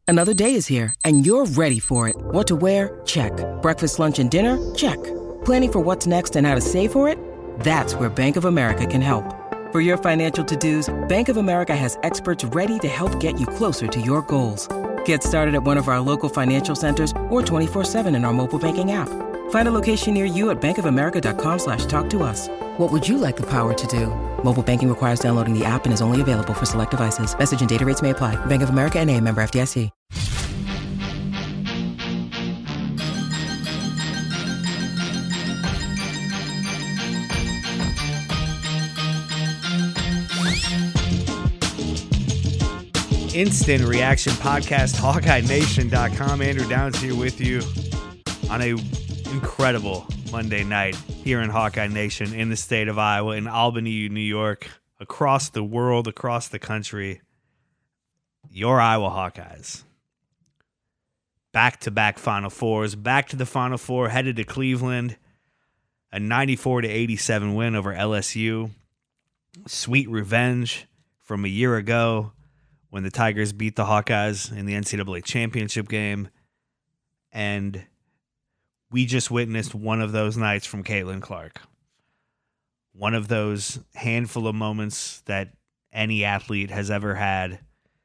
Another day is here, and you're ready for it. What to wear? Check. Breakfast, lunch, and dinner? Check. Planning for what's next and how to save for it? That's where Bank of America can help. For your financial to-dos, Bank of America has experts ready to help get you closer to your goals. Get started at one of our local financial centers or 24/7 in our mobile banking app. Find a location near you at bankofamerica.com/talktous. What would you like the power to do? Mobile banking requires downloading the app and is only available for select devices. Message and data rates may apply. Bank of America N.A., member FDIC. Instant reaction podcast, HawkeyeNation.com. Andrew Downs here with you on a incredible Monday night here in Hawkeye Nation in the state of Iowa, in Albany, New York, across the world, across the country. Your Iowa Hawkeyes. Back-to-back Final Fours, back to the Final Four, headed to Cleveland. A 94-87 win over LSU. Sweet revenge from a year ago when the Tigers beat the Hawkeyes in the NCAA championship game. And we just witnessed one of those nights from Caitlin Clark. One of those handful of moments that any athlete has ever had.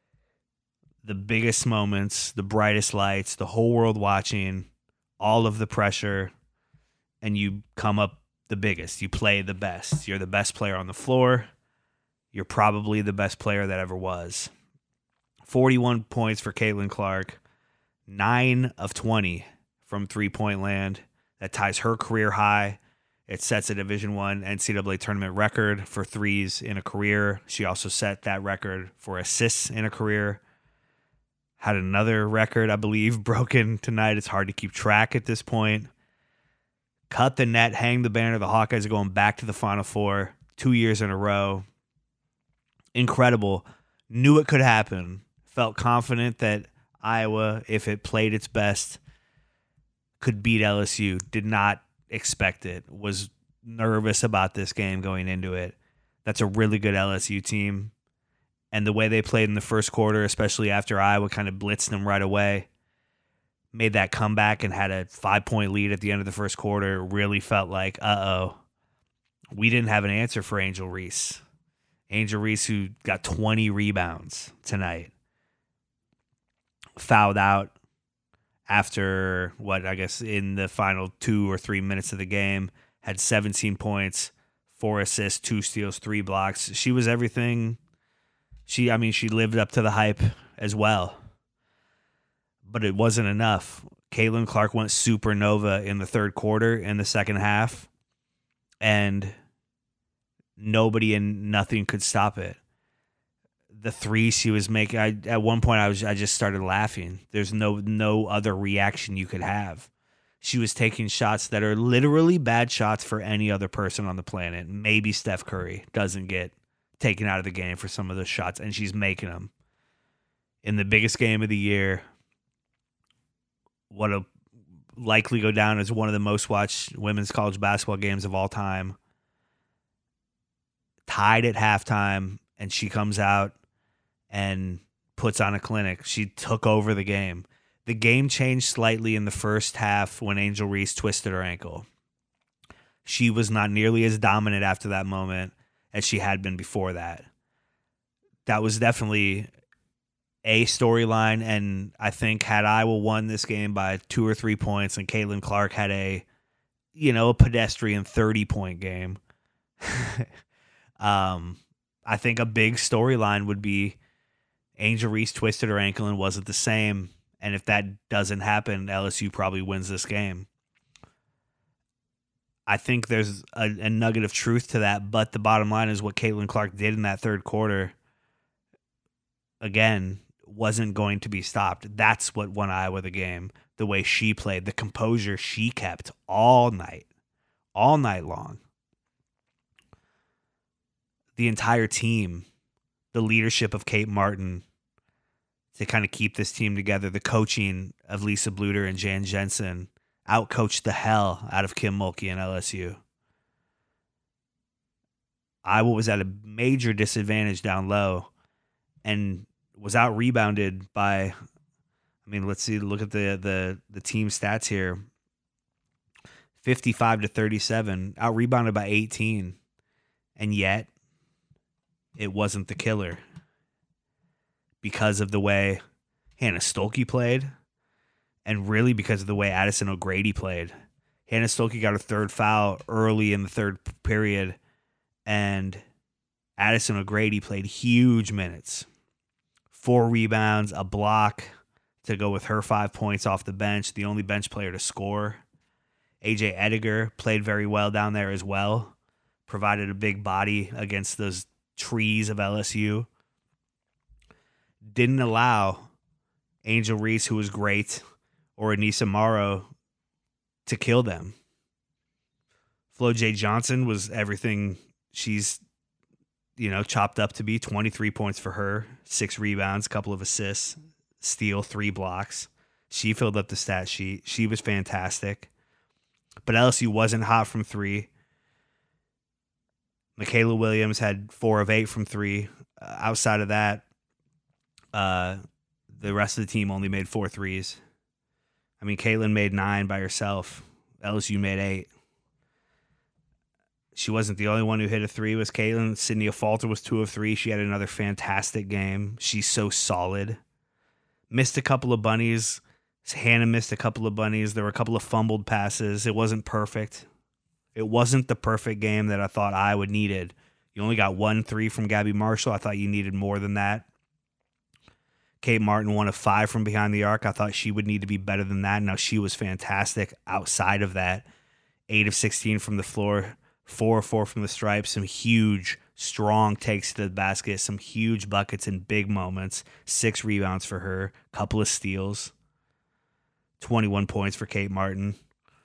The biggest moments, the brightest lights, the whole world watching, all of the pressure, and you come up the biggest. You play the best. You're the best player on the floor. You're probably the best player that ever was. 41 points for Caitlin Clark, 9 of 20 from three-point land. That ties her career high. It sets a Division I NCAA tournament record for threes in a career. She also set that record for assists in a career. Had another record, I believe, broken tonight. It's hard to keep track at this point. Cut the net, hang the banner. The Hawkeyes are going back to the Final Four 2 years in a row. Incredible. Knew it could happen. Felt confident that Iowa, if it played its best, could beat LSU. Did not expect it. Was nervous about this game going into it. That's a really good LSU team. And the way they played in the first quarter, especially after Iowa kind of blitzed them right away, made that comeback and had a 5-point lead at the end of the first quarter, really felt like, we didn't have an answer for Angel Reese. Angel Reese, who got 20 rebounds tonight, fouled out after in the final 2 or 3 minutes of the game, had 17 points, 4 assists, 2 steals, 3 blocks. She was everything. She lived up to the hype as well. But it wasn't enough. Caitlin Clark went supernova in the third quarter, in the second half, and nobody and nothing could stop it. The three she was making, at one point I just started laughing. There's no other reaction you could have. She was taking shots that are literally bad shots for any other person on the planet. Maybe Steph Curry doesn't get taken out of the game for some of those shots, and she's making them. In the biggest game of the year, what'll likely go down as one of the most watched women's college basketball games of all time. Tied at halftime, and she comes out and puts on a clinic. She took over the game. The game changed slightly in the first half when Angel Reese twisted her ankle. She was not nearly as dominant after that moment as she had been before that. That was definitely a storyline, and I think had Iowa won this game by 2 or 3 points and Caitlin Clark had a pedestrian 30-point game, I think a big storyline would be Angel Reese twisted her ankle and wasn't the same. And if that doesn't happen, LSU probably wins this game. I think there's a nugget of truth to that, but the bottom line is what Caitlin Clark did in that third quarter, again, wasn't going to be stopped. That's what won Iowa the game, the way she played, the composure she kept all night long. The entire team, the leadership of Kate Martin to kind of keep this team together, the coaching of Lisa Bluter and Jan Jensen outcoached the hell out of Kim Mulkey and LSU. Iowa was at a major disadvantage down low and was out-rebounded by I mean, let's see. Look at the team stats here. 55-37, out rebounded by 18, and yet it wasn't the killer because of the way Hannah Stolke played, and really because of the way Addison O'Grady played. Hannah Stolke got her third foul early in the third period, and Addison O'Grady played huge minutes. 4 rebounds, a block to go with her 5 points off the bench, the only bench player to score. AJ Ediger played very well down there as well, provided a big body against those trees of LSU. Didn't allow Angel Reese, who was great, or Anissa Morrow to kill them. Flo J. Johnson was everything she's, chopped up to be. 23 points for her, 6 rebounds, couple of assists, steal, 3 blocks. She filled up the stat sheet. She was fantastic. But LSU wasn't hot from 3. Michaela Williams had 4 of 8 from 3. Outside of that, the rest of the team only made 4 threes. I mean, Caitlin made 9 by herself. LSU made 8. She wasn't the only one who hit a 3. It was Caitlin. Sydney Falter was 2 of 3. She had another fantastic game. She's so solid. Missed a couple of bunnies. Hannah missed a couple of bunnies. There were a couple of fumbled passes. It wasn't perfect. It wasn't the perfect game that I thought Iowa needed. You only got 1 3 from Gabby Marshall. I thought you needed more than that. Kate Martin 1 of 5 from behind the arc. I thought she would need to be better than that. Now, she was fantastic outside of that. 8 of 16 from the floor. 4 of 4 from the stripe. Some huge, strong takes to the basket. Some huge buckets in big moments. 6 rebounds for her. Couple of steals. 21 points for Kate Martin.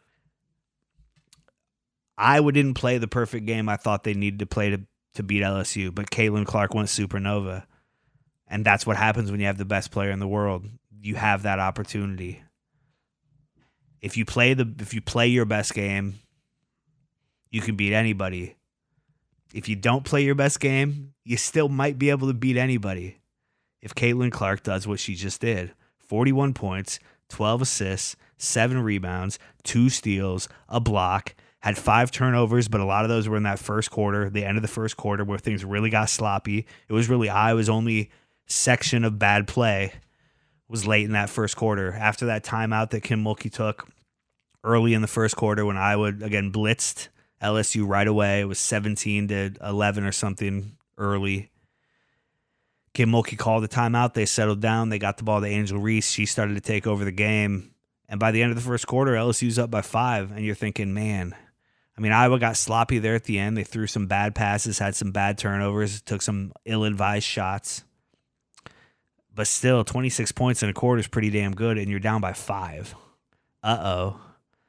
Iowa didn't play the perfect game I thought they needed to play to beat LSU, but Caitlin Clark went supernova. And that's what happens when you have the best player in the world. You have that opportunity. If you play your best game, you can beat anybody. If you don't play your best game, you still might be able to beat anybody. If Caitlin Clark does what she just did. 41 points, 12 assists, 7 rebounds, 2 steals, a block, had 5 turnovers, but a lot of those were in that first quarter, the end of the first quarter where things really got sloppy. It was really Iowa's only section of bad play was late in that first quarter. After that timeout that Kim Mulkey took early in the first quarter when Iowa, again, blitzed LSU right away. It was 17-11 or something early. Kim Mulkey called the timeout. They settled down. They got the ball to Angel Reese. She started to take over the game. And by the end of the first quarter, LSU's up by 5. And you're thinking, man, I mean, Iowa got sloppy there at the end. They threw some bad passes, had some bad turnovers, took some ill-advised shots. But still, 26 points in a quarter is pretty damn good, and you're down by 5. Uh-oh.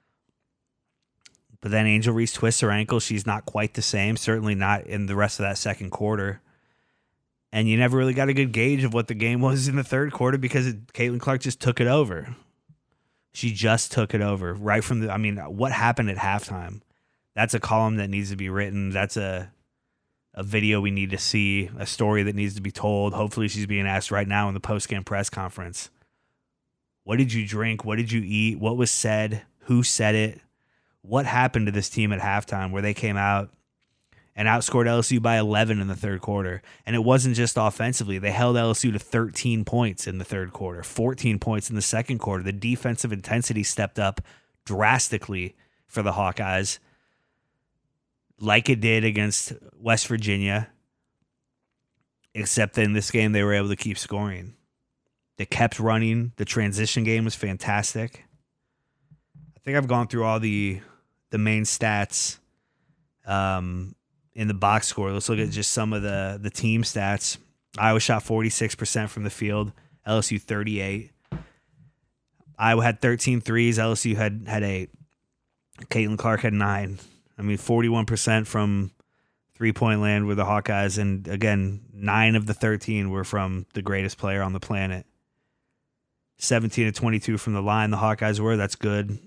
But then Angel Reese twists her ankle. She's not quite the same, certainly not in the rest of that second quarter. And you never really got a good gauge of what the game was in the third quarter because Caitlin Clark just took it over. She just took it over right from what happened at halftime? That's a column that needs to be written. That's a video we need to see, a story that needs to be told. Hopefully she's being asked right now in the post-game press conference. What did you drink? What did you eat? What was said? Who said it? What happened to this team at halftime where they came out and outscored LSU by 11 in the third quarter? And it wasn't just offensively. They held LSU to 13 points in the third quarter, 14 points in the second quarter. The defensive intensity stepped up drastically for the Hawkeyes, like it did against West Virginia, except that in this game they were able to keep scoring. They kept running. The transition game was fantastic. I think I've gone through all the main stats in the box score. Let's look at just some of the team stats. Iowa shot 46% from the field, LSU 38. Iowa had 13 threes, LSU had 8. Caitlin Clark had 9. 41% from three-point land were the Hawkeyes, and again, 9 of the 13 were from the greatest player on the planet. 17-22 from the line, the Hawkeyes were. That's good.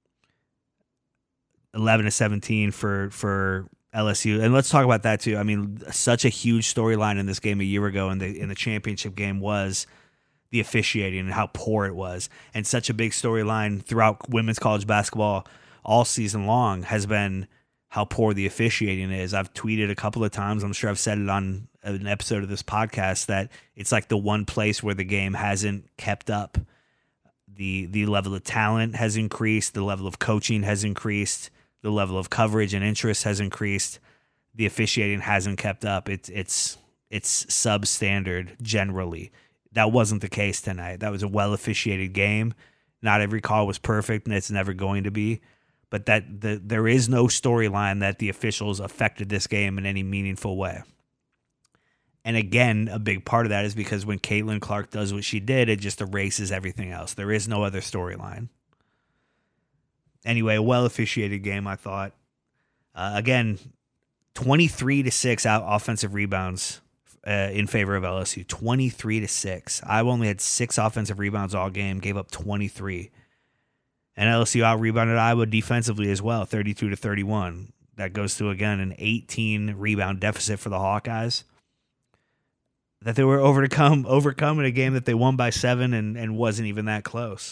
11-17 for LSU, and let's talk about that too. Such a huge storyline in this game a year ago in the championship game was the officiating and how poor it was. And such a big storyline throughout women's college basketball all season long has been how poor the officiating is. I've tweeted a couple of times, I'm sure I've said it on an episode of this podcast, that it's like the one place where the game hasn't kept up. The level of talent has increased, the level of coaching has increased, the level of coverage and interest has increased. The officiating hasn't kept up. It's substandard generally. That wasn't the case tonight. That was a well officiated game. Not every call was perfect, and it's never going to be. But there is no storyline that the officials affected this game in any meaningful way. And again, a big part of that is because when Caitlin Clark does what she did, it just erases everything else. There is no other storyline. Anyway, a well officiated game, I thought. Again, 23-6 out offensive rebounds in favor of LSU. 23-6. Iowa only had 6 offensive rebounds all game, gave up 23. And LSU out-rebounded Iowa defensively as well, 32-31. That goes to, again, an 18-rebound deficit for the Hawkeyes that they were overcome in a game that they won by 7 and wasn't even that close.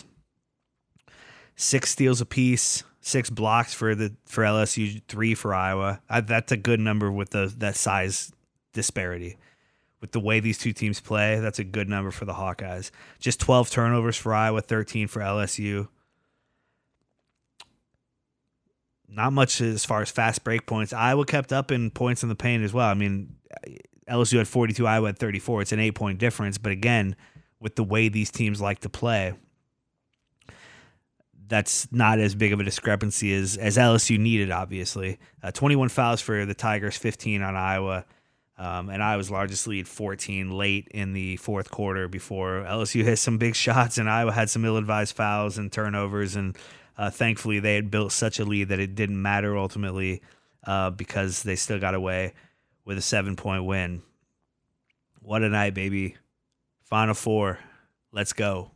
6 steals apiece, 6 blocks for LSU, 3 for Iowa. That's a good number with that size disparity. With the way these two teams play, that's a good number for the Hawkeyes. Just 12 turnovers for Iowa, 13 for LSU. Not much as far as fast break points. Iowa kept up in points in the paint as well. I mean, LSU had 42, Iowa had 34. It's an 8-point difference. But again, with the way these teams like to play, that's not as big of a discrepancy as LSU needed, obviously. 21 fouls for the Tigers, 15 on Iowa. And Iowa's largest lead, 14, late in the fourth quarter before LSU hit some big shots and Iowa had some ill-advised fouls and turnovers. And thankfully, they had built such a lead that it didn't matter ultimately because they still got away with a 7-point win. What a night, baby. Final Four. Let's go.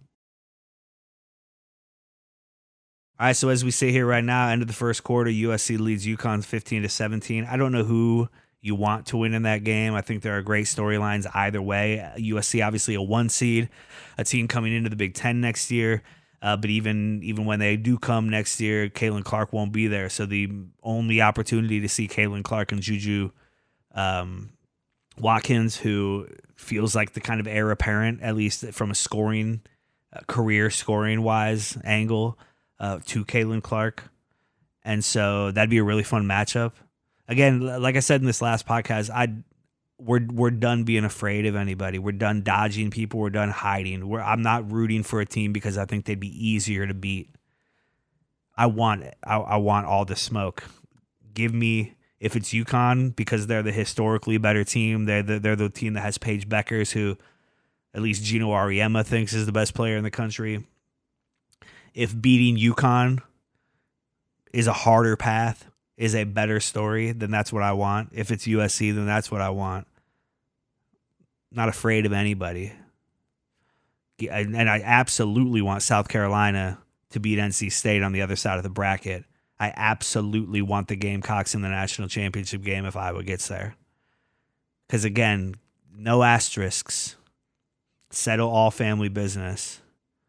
All right, so as we sit here right now, end of the first quarter, USC leads UConn 15-17. I don't know who you want to win in that game. I think there are great storylines either way. USC, obviously a 1 seed, a team coming into the Big Ten next year. But even when they do come next year, Caitlin Clark won't be there. So the only opportunity to see Caitlin Clark and Juju Watkins, who feels like the kind of heir apparent, at least from a scoring, career scoring-wise angle, to Caitlin Clark. And so that'd be a really fun matchup. Again, like I said in this last podcast, we're done being afraid of anybody. We're done dodging people. We're done hiding. I'm not rooting for a team because I think they'd be easier to beat. I want all the smoke. Give me, if it's UConn, because they're the historically better team. They're the team that has Paige Beckers, who at least Gino Auriemma thinks is the best player in the country. If beating UConn is a harder path, is a better story, then that's what I want. If it's USC, then that's what I want. Not afraid of anybody. And I absolutely want South Carolina to beat NC State on the other side of the bracket. I absolutely want the Gamecocks in the national championship game if Iowa gets there. Because again, no asterisks. Settle all family business.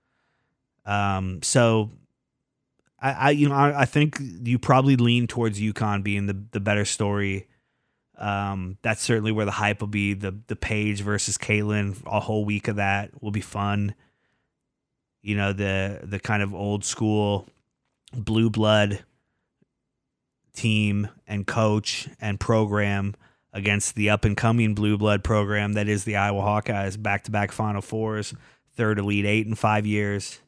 So I think you probably lean towards UConn being the better story. That's certainly where the hype will be. The Paige versus Caitlin, a whole week of that will be fun. You know, the kind of old school blue blood team and coach and program against the up and coming blue blood program that is the Iowa Hawkeyes, back-to-back Final Fours, third Elite Eight in 5 years.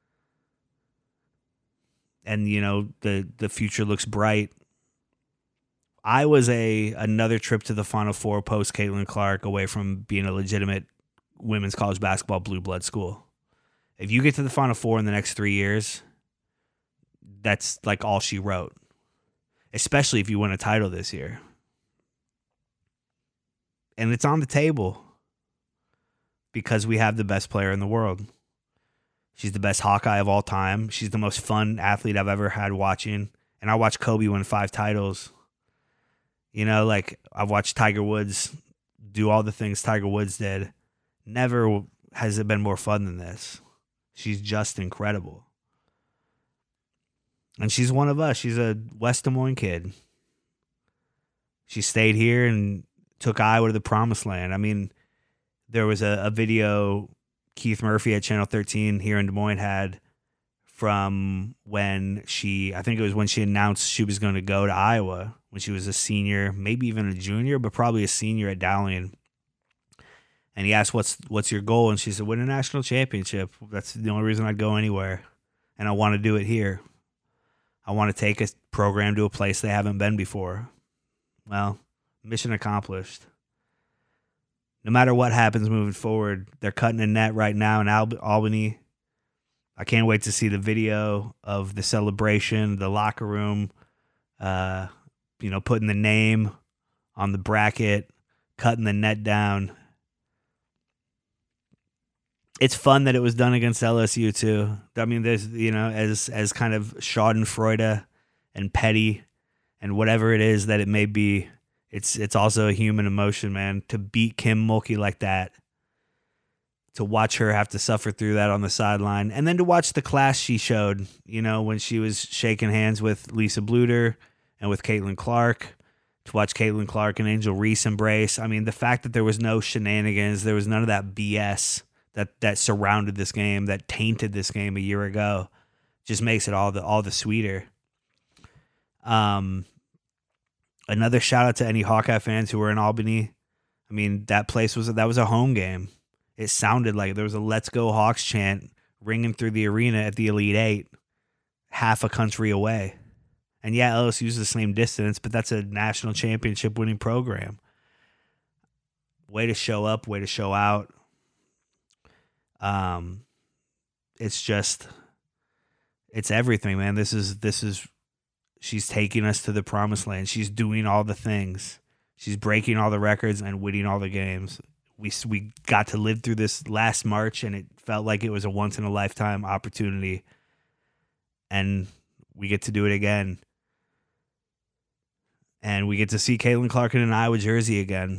And, you know, the future looks bright. Iowa's another trip to the Final Four post Caitlin Clark away from being a legitimate women's college basketball blue blood school. If you get to the Final Four in the next 3 years, that's like all she wrote. Especially if you win a title this year. And it's on the table because we have the best player in the world. She's the best Hawkeye of all time. She's the most fun athlete I've ever had watching. And I watched Kobe win 5 titles. You know, like I've watched Tiger Woods do all the things Tiger Woods did. Never has it been more fun than this? She's just incredible. And she's one of us. She's a West Des Moines kid. She stayed here and took Iowa to the promised land. I mean, there was a video Keith Murphy at Channel 13 here in Des Moines had from when I think it was when she announced she was going to go to Iowa when she was a senior, maybe even a junior, but probably a senior at Dowling. And he asked, what's your goal? And she said, win a national championship. That's the only reason I'd go anywhere. And I want to do it here. I want to take a program to a place they haven't been before. Well, mission accomplished. No matter what happens moving forward, they're cutting a net right now in Albany. I can't wait to see the video of the celebration, the locker room, putting the name on the bracket, cutting the net down. It's fun that it was done against LSU too. I mean, there's, as kind of schadenfreude and petty and whatever it is that it may be, it's also a human emotion, man. To beat Kim Mulkey like that, to watch her have to suffer through that on the sideline, and then to watch the class she showed, when she was shaking hands with Lisa Bluter and with Caitlin Clark, to watch Caitlin Clark and Angel Reese embrace. I mean, the fact that there was no shenanigans, there was none of that BS that surrounded this game, that tainted this game a year ago, just makes it all the sweeter. Another shout out to any Hawkeye fans who were in Albany. I mean, that was a home game. It sounded like there was a "Let's Go Hawks" chant ringing through the arena at the Elite Eight, half a country away. And yeah, LSU's the same distance, but that's a national championship winning program. Way to show up, way to show out. It's everything, man. She's taking us to the promised land. She's doing all the things. She's breaking all the records and winning all the games. We got to live through this last March, and it felt like it was a once-in-a-lifetime opportunity. And we get to do it again. And we get to see Caitlin Clark in an Iowa jersey again.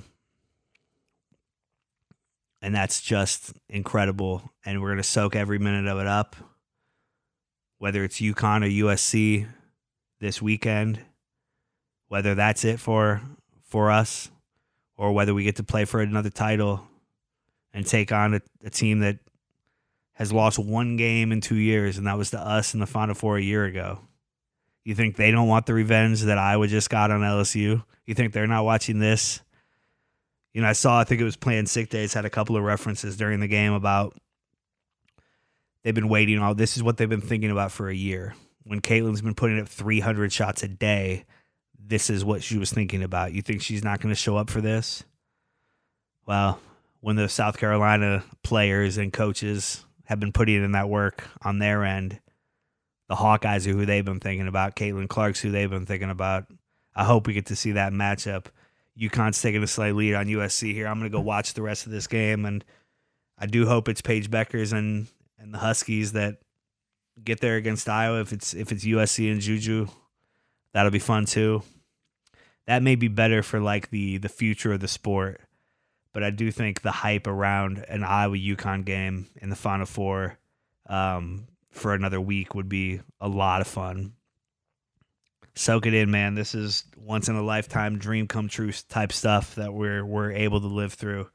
And that's just incredible. And we're going to soak every minute of it up. Whether it's UConn or USC this weekend. Whether that's it for us. Or whether we get to play for another title and take on a team that has lost one game in 2 years, and that was to us in the Final Four a year ago. You think they don't want the revenge that Iowa just got on LSU? You think they're not watching this? I think it was Playing Sick Days had a couple of references during the game about they've been waiting this is what they've been thinking about for a year. When Caitlin's been putting up 300 shots a day, this is what she was thinking about. You think she's not going to show up for this? Well, when the South Carolina players and coaches have been putting in that work on their end, the Hawkeyes are who they've been thinking about. Caitlin Clark's who they've been thinking about. I hope we get to see that matchup. UConn's taking a slight lead on USC here. I'm going to go watch the rest of this game, and I do hope it's Paige Beckers and the Huskies that get there against Iowa. If it's USC and Juju, that'll be fun too. That may be better for like the future of the sport, but I do think the hype around an Iowa UConn game in the Final Four for another week would be a lot of fun. Soak it in, man. This is once in a lifetime dream come true type stuff that we're able to live through.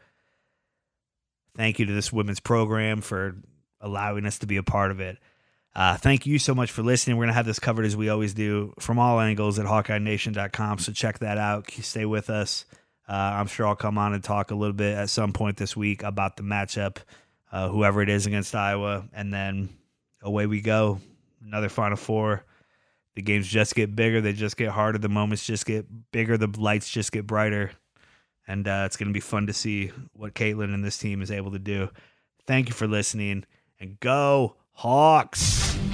Thank you to this women's program for allowing us to be a part of it. Thank you so much for listening. We're going to have this covered as we always do from all angles at HawkeyeNation.com. So check that out. Stay with us. I'm sure I'll come on and talk a little bit at some point this week about the matchup, whoever it is against Iowa. And then away we go. Another Final Four. The games just get bigger. They just get harder. The moments just get bigger. The lights just get brighter. And it's going to be fun to see what Caitlin and this team is able to do. Thank you for listening. And go Hawks!